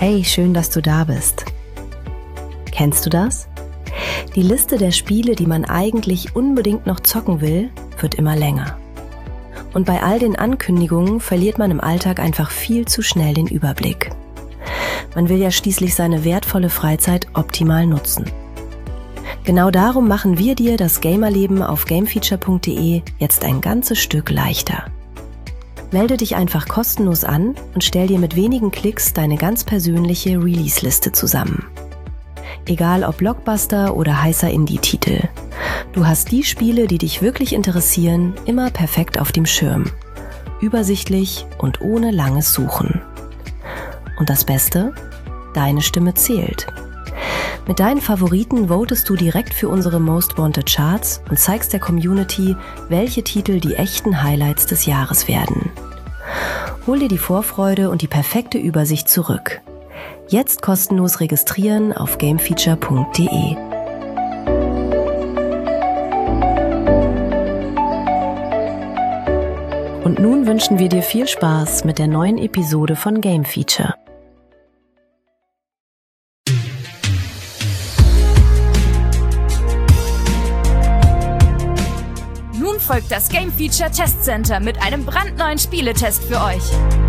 Hey, schön, dass du da bist. Kennst du das? Die Liste der Spiele, die man eigentlich unbedingt noch zocken will, wird immer länger. Und bei all den Ankündigungen verliert man im Alltag einfach viel zu schnell den Überblick. Man will ja schließlich seine wertvolle Freizeit optimal nutzen. Genau darum machen wir dir das Gamerleben auf gamefeature.de jetzt ein ganzes Stück leichter. Melde dich einfach kostenlos an und stell dir mit wenigen Klicks deine ganz persönliche Release-Liste zusammen. Egal ob Blockbuster oder heißer Indie-Titel. Du hast die Spiele, die dich wirklich interessieren, immer perfekt auf dem Schirm. Übersichtlich und ohne langes Suchen. Und das Beste? Deine Stimme zählt. Mit deinen Favoriten votest du direkt für unsere Most Wanted Charts und zeigst der Community, welche Titel die echten Highlights des Jahres werden. Hol dir die Vorfreude und die perfekte Übersicht zurück. Jetzt kostenlos registrieren auf gamefeature.de. Und nun wünschen wir dir viel Spaß mit der neuen Episode von Game Feature. Nun folgt das Game Feature Test Center mit einem brandneuen Spieletest für euch.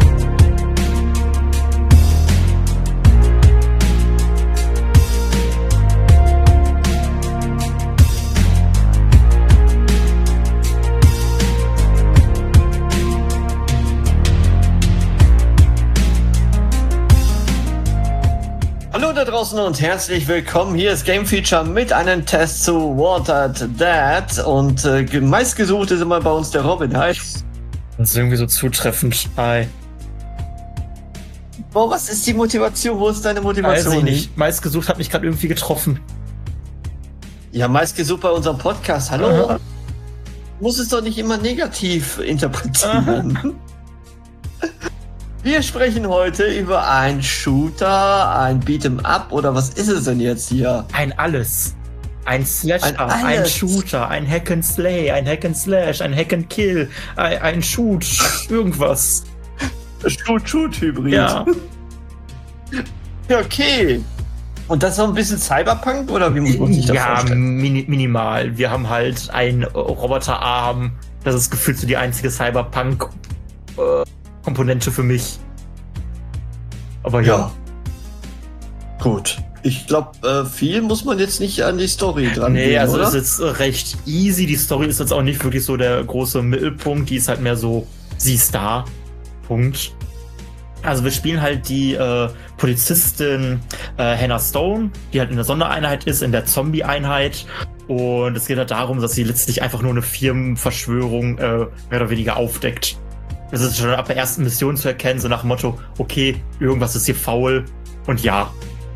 Hallo da draußen und herzlich willkommen. Hier ist Game Feature mit einem Test zu Watered Dead und meistgesucht ist immer bei uns der Robin. Hi. Das ist irgendwie so zutreffend. Hi. Boah, was ist die Motivation? Wo ist deine Motivation? Weiß ich nicht. Meistgesucht hat mich gerade irgendwie getroffen. Ja, meistgesucht bei unserem Podcast. Hallo. Aha. Muss es doch nicht immer negativ interpretieren. Wir sprechen heute über einen Shooter, ein Beat'em-up oder was ist es denn jetzt hier? Ein alles. Ein Slash-up, ein Shooter, ein Hack-and-Slay, ein Hack-and-Slash, ein Hack-and-Kill, ein Shoot, irgendwas. Shoot-Hybrid. Ja. Ja, okay. Und das ist noch ein bisschen Cyberpunk oder wie muss man sich das vorstellen? Ja, minimal. Wir haben halt einen Roboterarm. Das ist gefühlt so die einzige Cyberpunk Komponente für mich. Aber ja. Gut. Ich glaube, viel muss man jetzt nicht an die Story dran Nee, gehen, also oder? das ist jetzt recht easy. Die Story ist jetzt auch nicht wirklich so der große Mittelpunkt. Die ist halt mehr so, sie ist da. Punkt. Also wir spielen halt die Polizistin Hannah Stone, die halt in der Sondereinheit ist, in der Zombie-Einheit. Und es geht halt darum, dass sie letztlich einfach nur eine Firmenverschwörung mehr oder weniger aufdeckt. Das ist schon ab der ersten Mission zu erkennen, so nach dem Motto, okay, irgendwas ist hier faul und ja.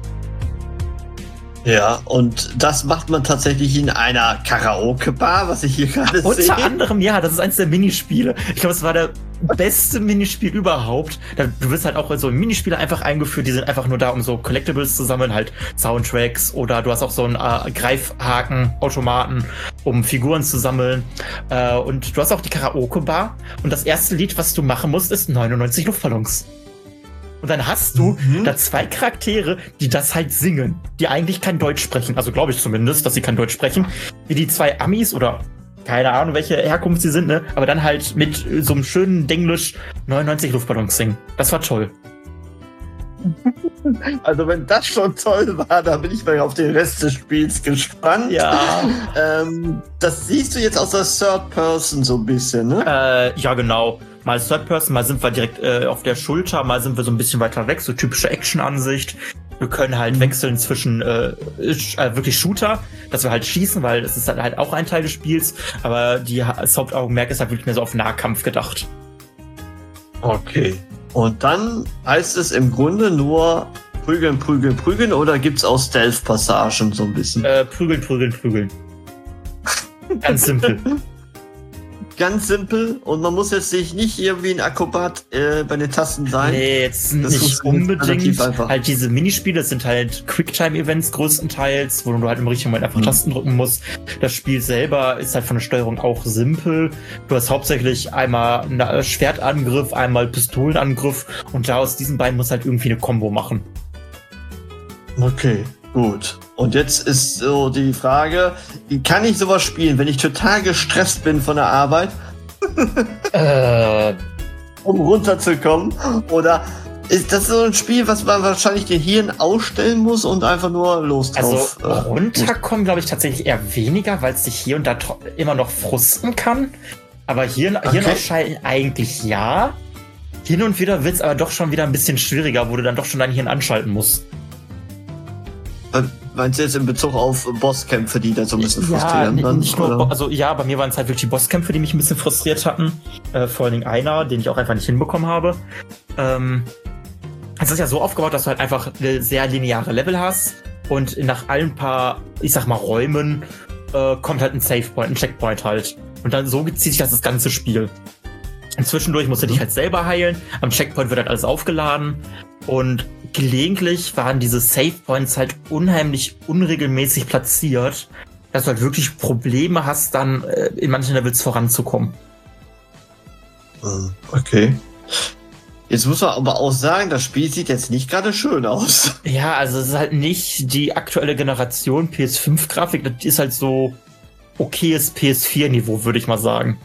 Ja, und das macht man tatsächlich in einer Karaoke-Bar, was ich hier gerade sehe. Unter anderem, ja, das ist eins der Minispiele. Ich glaube, es war der beste Minispiel überhaupt. Du wirst halt auch so Minispiele einfach eingeführt, die sind einfach nur da, um so Collectibles zu sammeln, halt Soundtracks oder du hast auch so einen Greifhaken-Automaten, um Figuren zu sammeln. Und du hast auch die Karaoke-Bar und das erste Lied, was du machen musst, ist 99 Luftballons. Und dann hast du da zwei Charaktere, die das halt singen, die eigentlich kein Deutsch sprechen. Also glaube ich zumindest, dass sie kein Deutsch sprechen. Wie die zwei Amis oder keine Ahnung, welche Herkunft sie sind, ne? Aber dann halt mit so einem schönen Denglisch 99 Luftballons singen. Das war toll. Also wenn das schon toll war, dann bin ich mal auf den Rest des Spiels gespannt. Ja. Das siehst du jetzt aus der Third Person so ein bisschen, ne? Ja, genau. Mal Third Person, mal sind wir direkt auf der Schulter, mal sind wir so ein bisschen weiter weg, so typische Action-Ansicht. Wir können halt wechseln zwischen wirklich Shooter, dass wir halt schießen, weil das ist halt auch ein Teil des Spiels, aber das Hauptaugenmerk ist halt wirklich mehr so auf Nahkampf gedacht. Okay. Und dann heißt es im Grunde nur prügeln oder gibt's auch Stealth-Passagen so ein bisschen? Prügeln. Ganz simpel. Ganz simpel und man muss jetzt nicht irgendwie ein Akrobat bei den Tasten sein. Nee, jetzt das nicht unbedingt. Halt diese Minispiele sind halt Quicktime-Events größtenteils, wo du halt im richtigen Moment einfach Tasten drücken musst. Das Spiel selber ist halt von der Steuerung auch simpel. Du hast hauptsächlich einmal einen Schwertangriff, einmal Pistolenangriff und da aus diesen beiden musst du halt irgendwie eine Combo machen. Okay, gut. Und jetzt ist so die Frage, wie kann ich sowas spielen, wenn ich total gestresst bin von der Arbeit? Um runterzukommen? Oder ist das so ein Spiel, was man wahrscheinlich den Hirn ausstellen muss und einfach nur los drauf? Also runterkommen, glaube ich, tatsächlich eher weniger, weil es sich hier und da immer noch frusten kann. Aber Hirn ausschalten eigentlich ja. Hin und wieder wird es aber doch schon wieder ein bisschen schwieriger, wo du dann doch schon dein Hirn anschalten musst. Meinst du jetzt in Bezug auf Bosskämpfe, die da so ein bisschen frustrieren? Ja, nicht nur, also ja, bei mir waren es halt wirklich die Bosskämpfe, die mich ein bisschen frustriert hatten. Vor allen Dingen einer, den ich auch einfach nicht hinbekommen habe. Es ist ja so aufgebaut, dass du halt einfach eine sehr lineare Level hast und nach allen paar, ich sag mal, Räumen kommt halt ein Savepoint, ein Checkpoint halt. Und dann so zieht sich das ganze Spiel. Und zwischendurch musst du dich halt selber heilen. Am Checkpoint wird halt alles aufgeladen. Und gelegentlich waren diese Savepoints halt unheimlich unregelmäßig platziert, dass du halt wirklich Probleme hast, dann in manchen Levels voranzukommen. Okay. Jetzt muss man aber auch sagen, das Spiel sieht jetzt nicht gerade schön aus. Ja, also es ist halt nicht die aktuelle Generation PS5-Grafik. Das ist halt so okayes PS4-Niveau, würde ich mal sagen.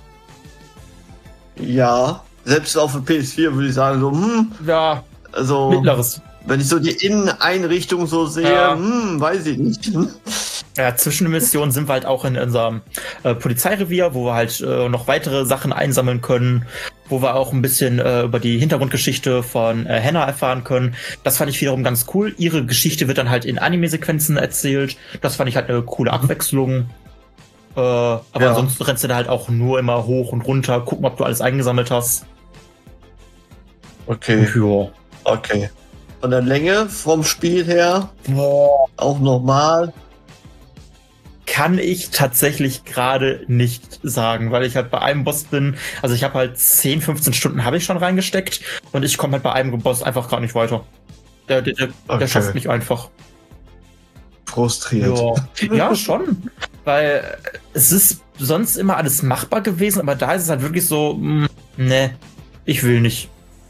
Ja, selbst auf der PS4 würde ich sagen, so, ja, also, mittleres. Wenn ich so die Inneneinrichtung so sehe, weiß ich nicht. Ja, zwischen den Missionen sind wir halt auch in unserem Polizeirevier, wo wir halt noch weitere Sachen einsammeln können, wo wir auch ein bisschen über die Hintergrundgeschichte von Hannah erfahren können. Das fand ich wiederum ganz cool. Ihre Geschichte wird dann halt in Anime-Sequenzen erzählt. Das fand ich halt eine coole Abwechslung. Aber ansonsten rennst du da halt auch nur immer hoch und runter, gucken, ob du alles eingesammelt hast. Okay. Ja. Okay. Von der Länge vom Spiel her auch normal. Kann ich tatsächlich gerade nicht sagen, weil ich halt bei einem Boss bin, also ich habe halt 10, 15 Stunden habe ich schon reingesteckt und ich komme halt bei einem Boss einfach gar nicht weiter. Der schafft mich einfach. Frustriert. Ja, schon. Weil es ist sonst immer alles machbar gewesen, aber da ist es halt wirklich so, ne, ich will nicht.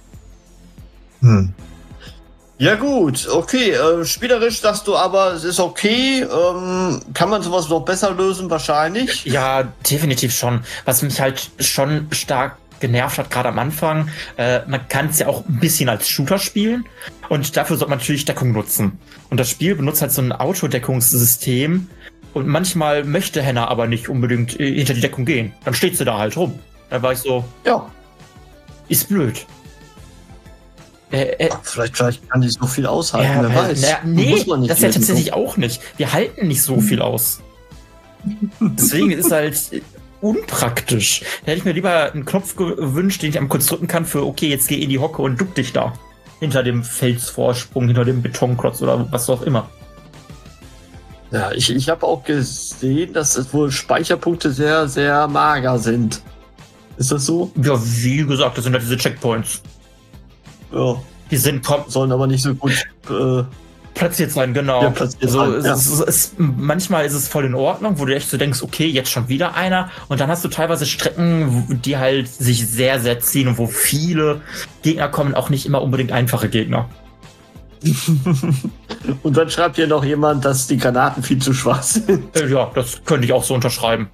Ja gut, okay. Spielerisch sagst du aber, es ist okay. Kann man sowas noch besser lösen wahrscheinlich? Ja, definitiv schon. Was mich halt schon stark genervt hat, gerade am Anfang, man kann es ja auch ein bisschen als Shooter spielen und dafür sollte man natürlich Deckung nutzen. Und das Spiel benutzt halt so ein Autodeckungssystem und manchmal möchte Hannah aber nicht unbedingt hinter die Deckung gehen. Dann steht sie da halt rum. Da war ich so, ja, ist blöd. Vielleicht kann die so viel aushalten, wer weiß. Nee, das ist ja tatsächlich auch nicht. Wir halten nicht so viel aus. Deswegen ist es halt unpraktisch. Da hätte ich mir lieber einen Knopf gewünscht, den ich am kurz drücken kann für, okay, jetzt geh in die Hocke und duck dich da. Hinter dem Felsvorsprung, hinter dem Betonklotz oder was auch immer. Ja, ich habe auch gesehen, dass es wohl Speicherpunkte sehr, sehr mager sind. Ist das so? Ja, wie gesagt, das sind halt diese Checkpoints. Ja. Die sollen aber nicht so gut platziert sein, genau. Ja, platziert sein, manchmal ist es voll in Ordnung, wo du echt so denkst, okay, jetzt schon wieder einer. Und dann hast du teilweise Strecken, die halt sich sehr, sehr ziehen und wo viele Gegner kommen, auch nicht immer unbedingt einfache Gegner. Und dann schreibt hier noch jemand, dass die Granaten viel zu schwach sind. Ja, das könnte ich auch so unterschreiben.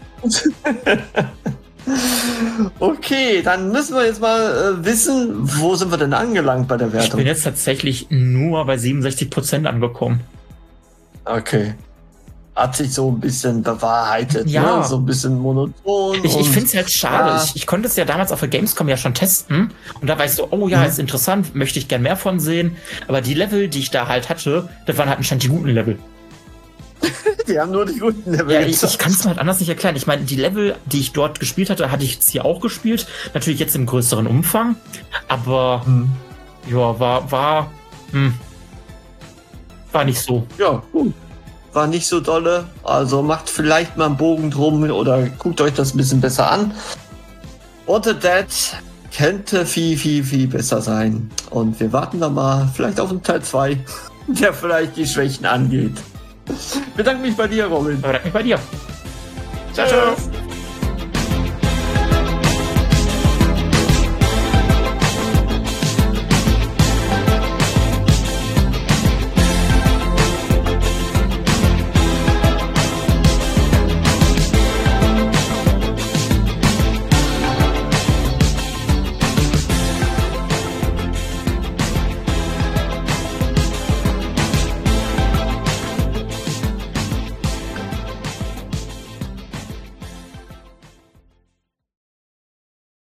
Okay, dann müssen wir jetzt mal wissen, wo sind wir denn angelangt bei der Wertung? Ich bin jetzt tatsächlich nur bei 67% angekommen. Okay. Hat sich so ein bisschen bewahrheitet, ja. Ne? So ein bisschen monoton. Ich finde es halt schade. Ja. Ich konnte es ja damals auf der Gamescom ja schon testen. Und da war ich so, oh ja, ist interessant, möchte ich gern mehr von sehen. Aber die Level, die ich da halt hatte, das waren halt anscheinend die guten Level. Die haben nur die guten Level. Ja, ich kann es mir halt anders nicht erklären. Ich meine, die Level, die ich dort gespielt hatte, hatte ich jetzt hier auch gespielt. Natürlich jetzt im größeren Umfang. Aber ja, war nicht so. Ja, gut. War nicht so dolle. Also macht vielleicht mal einen Bogen drum oder guckt euch das ein bisschen besser an. Wanted Dead könnte viel besser sein. Und wir warten da mal vielleicht auf den Teil 2, der vielleicht die Schwächen angeht. Ich bedanke mich bei dir, Robin. Ich bedanke mich bei dir. Ciao.